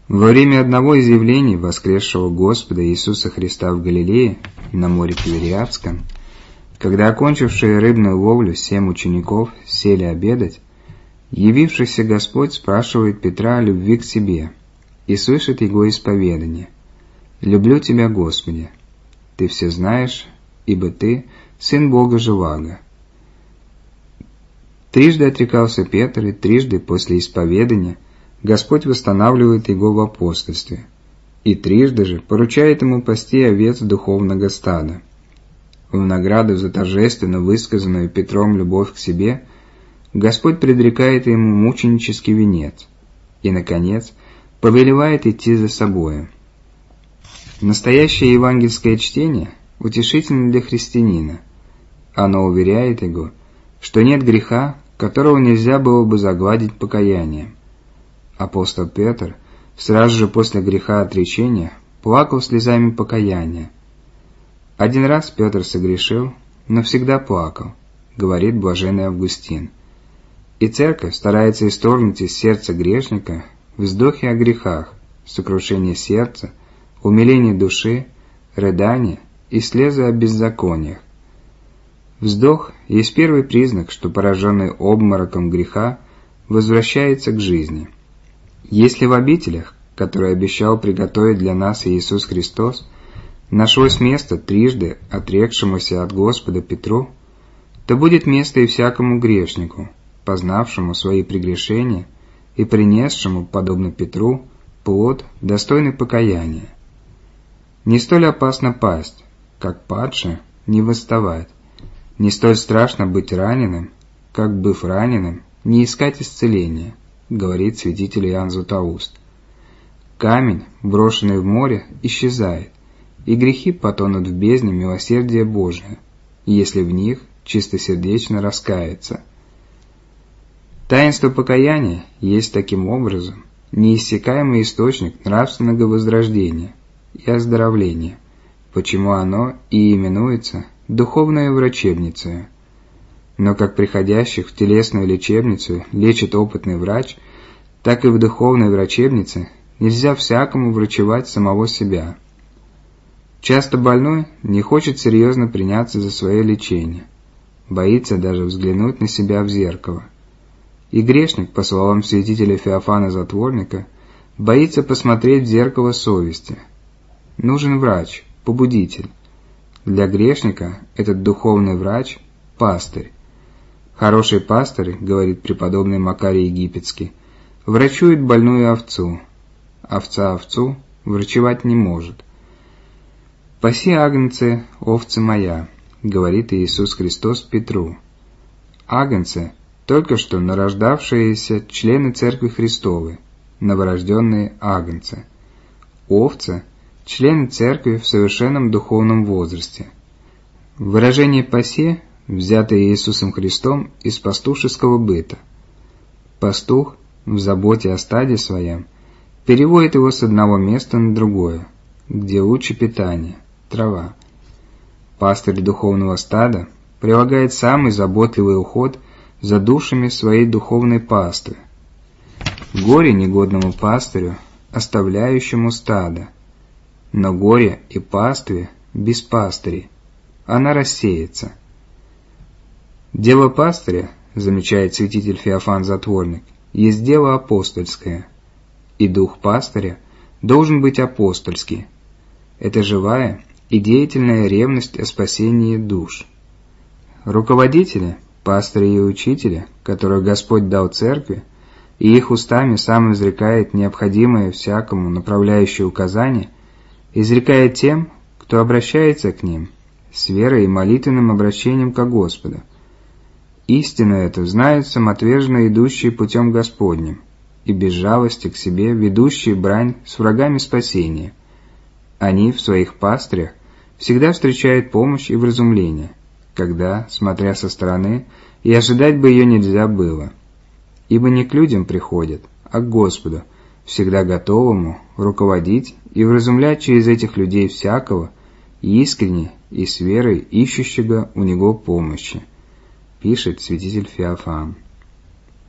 Во время одного из явлений воскресшего Господа Иисуса Христа в Галилее, на море Тивериадском, когда окончившие рыбную ловлю 7 учеников сели обедать, явившийся Господь спрашивает Петра о любви к себе и слышит его исповедание: «Люблю тебя, Господи, ты все знаешь, ибо ты Сын Бога Живаго». Трижды отрекался Петр, и трижды после исповедания Господь восстанавливает его в апостольстве, и трижды же поручает ему пасти овец духовного стада. В награду за торжественно высказанную Петром любовь к себе Господь предрекает ему мученический венец и, наконец, повелевает идти за собою. Настоящее евангельское чтение утешительно для христианина. Оно уверяет его, что нет греха, которого нельзя было бы загладить покаянием. Апостол Петр сразу же после греха отречения плакал слезами покаяния. Один раз Петр согрешил, но всегда плакал, говорит блаженный Августин. И Церковь старается исторгнуть из сердца грешника вздохи о грехах, сокрушение сердца, умиление души, рыдание и слезы о беззакониях. Вздох есть первый признак, что пораженный обмороком греха возвращается к жизни. Если в обителях, которые обещал приготовить для нас Иисус Христос, нашлось место трижды отрекшемуся от Господа Петру, то будет место и всякому грешнику, познавшему свои прегрешения и принесшему, подобно Петру, плод, достойный покаяния. Не столь опасно пасть, как падше не восставать, не столь страшно быть раненым, как, быв раненым, не искать исцеления, говорит святитель Иоанн Златоуст. Камень, брошенный в море, исчезает, и грехи потонут в бездне милосердия Божия, если в них чистосердечно раскаяться. Таинство покаяния есть таким образом неиссякаемый источник нравственного возрождения и оздоровления, почему оно и именуется духовной врачебницей. Но как приходящих в телесную лечебницу лечит опытный врач, так и в духовной врачебнице нельзя всякому врачевать самого себя. Часто больной не хочет серьезно приняться за свое лечение, боится даже взглянуть на себя в зеркало. И грешник, по словам святителя Феофана Затворника, боится посмотреть в зеркало совести. Нужен врач, побудитель. Для грешника этот духовный врач – пастырь. Хороший пастырь, говорит преподобный Макарий Египетский, врачует больную овцу. Овца овцу врачевать не может. «Паси, агнцы, овцы моя», — говорит Иисус Христос Петру. Агнцы — только что нарождавшиеся члены Церкви Христовой, новорожденные агнцы. Овцы — члены Церкви в совершенном духовном возрасте. Выражение «паси» взятое Иисусом Христом из пастушеского быта. Пастух в заботе о стаде своем переводит его с одного места на другое, где лучше питание – трава. Пастырь духовного стада прилагает самый заботливый уход за душами своей духовной паствы. Горе негодному пастырю, оставляющему стадо, но горе и пастве без пастырей, она рассеется. Дело пастыря, замечает святитель Феофан Затворник, есть дело апостольское, и дух пастыря должен быть апостольский. Это живая и деятельная ревность о спасении душ. Руководители, пастыри и учители, которых Господь дал церкви, и их устами сам изрекает необходимое всякому направляющее указание, изрекает тем, кто обращается к ним, с верой и молитвенным обращением ко Господу. Истину эту знают самоотверженно идущие путем Господним и без жалости к себе ведущие брань с врагами спасения. Они в своих пастырях всегда встречают помощь и вразумление, когда, смотря со стороны, и ожидать бы ее нельзя было. Ибо не к людям приходят, а к Господу, всегда готовому руководить и вразумлять через этих людей всякого, искренне и с верой ищущего у Него помощи, пишет святитель Феофан.